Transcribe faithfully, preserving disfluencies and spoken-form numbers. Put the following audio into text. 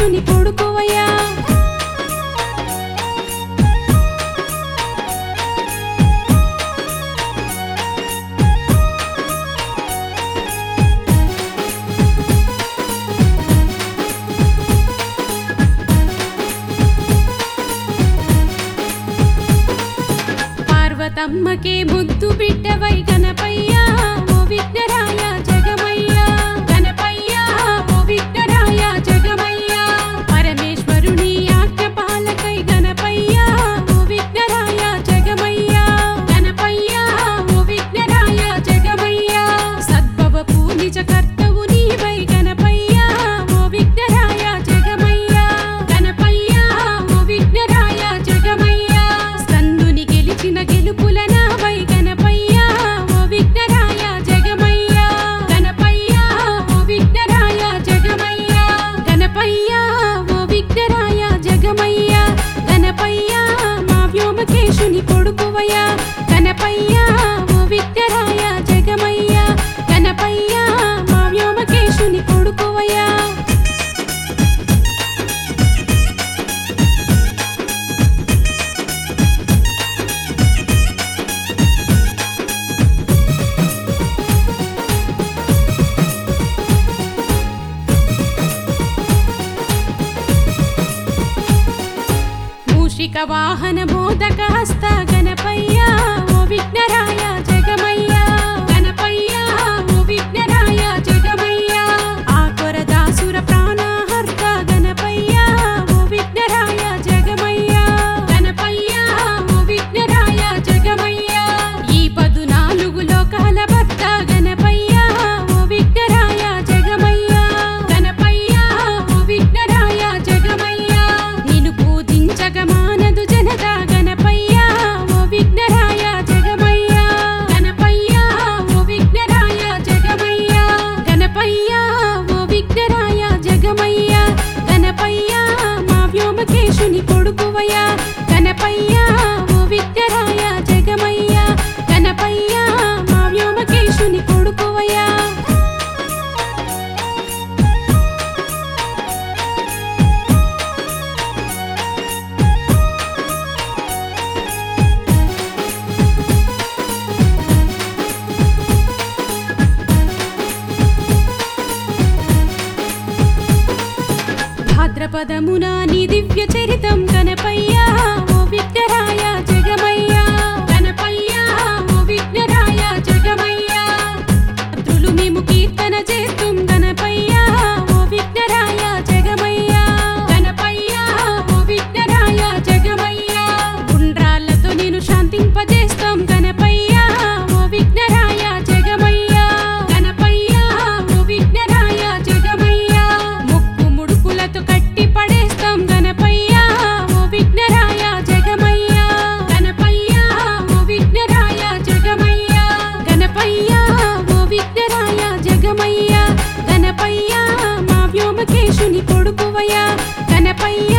వ్యోమకేశుని కొడుకువయ్యా. పార్వతమ్మకే ముద్దు బిడ్డవై గణపయ్యా ఓ విఘ్నరాయ జగమయ్యా. గణపయ్యా ఓ విఘ్నరాయ జగమయ్యా. పరమేశ్వరుని ఆజ్ఞపాలకై గణపయ్యా ఓ విఘ్నరాయ జగమయ్యా. గణపయ్యా ఓ విఘ్నరాయ జగమయ్యా. సద్భవపు నిజ కర్తవు నీవై గణపయ్యా ఓ విఘ్నరాయ జగమయ్యా. గణపయ్యా ఓ విఘ్నరాయ జగమయ్యా. స్కందుని గెలిచిన గెలుపుల నావై గణపయ్యా ఓ విఘ్నరాయ జగమయ్యా. గణపయ్యా ఓ విఘ్నరాయ జగమయ్యా. గణపయ్యా ఓ విఘ్నరాయ జగమయ్యా. గణపయ్యా మా వ్యోమకేశుని కొడుకువయ్యా. గణపయ్యా ఓ విఘ్నరాయ జగమయ్యా. గణపయ్యా మా వ్యోమకేశుని కొడుకువయ్యా. మూషిక వాహన మోదక హస్త గణపయ్యా ఓ విఘ్నరాయ జగమయ్యా. గణపయ్యా ఓ విఘ్నరాయ జగమయ్యా. ఆకొరదాసుర ప్రాణహర్త గణపయ్యా ఓ విఘ్నరాయ జగమయ్యా. గణపయ్యా ఓ విఘ్నరాయ జగమయ్యా. ఈ పదునాలుగు లోకాల భర్త గణపయ్యా ఓ విఘ్నరాయ జగమయ్యా. గణపయ్యా ఓ విఘ్నరాయ జగమయ్యా. నిన్ను పూజించగ మానదు జనత గణపయ్యా ఓ విఘ్నరాయ జగమయ్యా. గణపయ్యా ఓ విఘ్నరాయ జగమయ్యా. గణపయ్యా ఓ విఘ్నరాయ జగమయ్యా. గణపయ్యా మా వ్యోమకేశుని కొడుకువయ్యా. గణపయ్యా ఓ విఘ్నరాయ జగమయ్యా. గణపయ్యా మా వ్యోమకేశుని కొడుకువయ్యా. భాద్రపదమున నీ దివ్య చరితం గణపయ్యా ఓ విఘ్నరాయ జగమయ్యా. గణపయ్యా ఓ విఘ్నరాయ జగమయ్యా. భద్రులు మేము కీర్తన చేస్తుం గణపయ్యా ఓ విఘ్నరాయ జగమయ్యా. గణపయ్యా ఓ విఘ్నరాయ జగమయ్యా. గుండ్రాళ్ళతో నేను శాంతింపజేస్తాం గణపయ్యా ఓ విఘ్నరాయ జగమయ్యా. గణపయ్యా ఓ విఘ్నరాయ జగమయ్యా. ముక్కు ముడుకులతో కట్టి పడేస్తాం గణపయ్యా ఓ విఘ్నరాయ జగమయ్యా. గణపయ్యా ఓ విఘ్నరాయ జగమయ్యా. గణపయ్యా ఓ విఘ్నరాయ జగమయ్యా. గణపయ్యా మా వ్యోమకేశుని కొడుకువయ్యా. గణపయ్యా